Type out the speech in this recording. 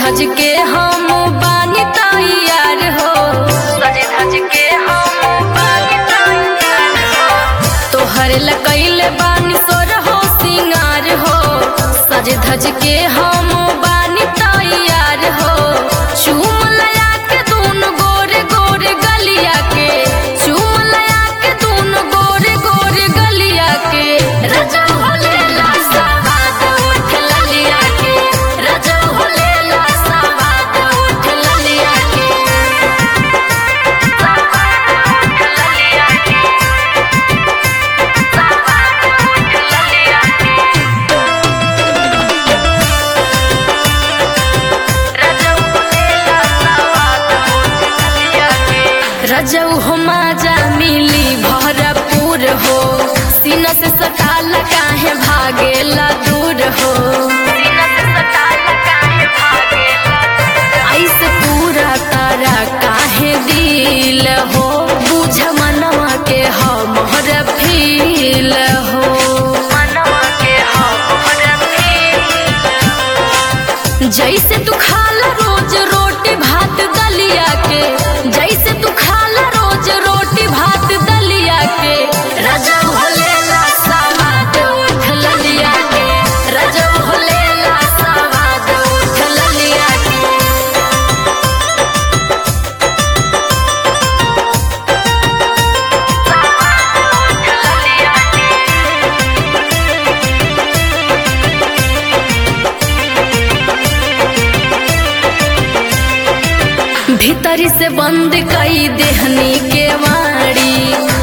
धज के हम बानी तैयार हो, सज धज के हम बानी तैयार हो। तोहर लकैले बानी सोर हो सिंगार हो, सज धज के हम बानी तैयार हो। चूम लया के दून गोरे गोरे गलिया के, चूम लया के दून गोरे गोरे गलिया के। रजा होले ला सवाद उठ ललिया के, रजा होले ला सवाद उठ ललिया के, सवाद उठ ललिया के, सवाद उठ ललिया के। रजऊ हो माजा मिली भरपूर हो, सीना से सटाला काहे भागेला दूर हो, सीना से सटाला काहे भागेला दूर। ऐसे पूरा तारा काहे दिल हो, बुझ मनवा के हमर फील हो, मनवा के हमर फील हो। जैसे तू खाला रोज रोटी भात दलिया के, जैसे तू खाला रोज रोटी भात दलिया के। रजा होले ला सवाद उठ ललिया के, रजा होले ला सवाद उठ ललिया के, सवाद उठ ललिया के। भीतरी से बंद कई देहनी के वाड़ी,